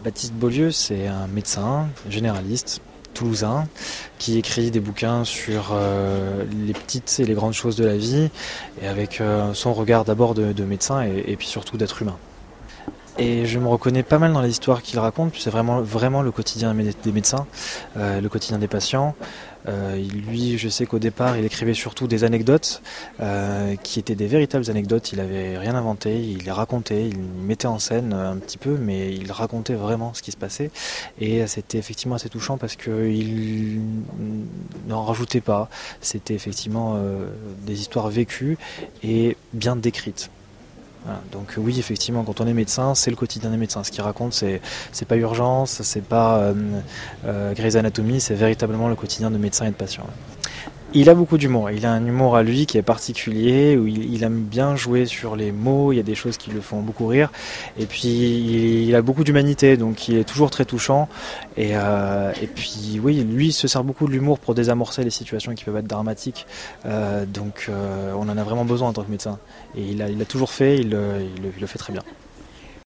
Baptiste Beaulieu, c'est un médecin généraliste toulousain qui écrit des bouquins sur les petites et les grandes choses de la vie, et avec son regard d'abord de médecin et puis surtout d'être humain. Et je me reconnais pas mal dans les histoires qu'il raconte, c'est vraiment le quotidien des médecins, le quotidien des patients. Lui, je sais qu'au départ, il écrivait surtout des anecdotes, qui étaient des véritables anecdotes. Il avait rien inventé, il les racontait, il mettait en scène un petit peu, mais il racontait vraiment ce qui se passait. Et c'était effectivement assez touchant parce qu'il n'en rajoutait pas. C'était effectivement des histoires vécues et bien décrites. Voilà. Donc oui, effectivement, quand on est médecin, c'est le quotidien des médecins. Ce qu'il raconte, c'est pas Urgence, c'est pas Grey's Anatomy, c'est véritablement le quotidien de médecins et de patients. Il a beaucoup d'humour, il a un humour à lui qui est particulier, où il aime bien jouer sur les mots, il y a des choses qui le font beaucoup rire, et puis il a beaucoup d'humanité, donc il est toujours très touchant, et puis oui, lui il se sert beaucoup de l'humour pour désamorcer les situations qui peuvent être dramatiques, donc on en a vraiment besoin en tant que médecin, et il l'a toujours fait, il le fait très bien.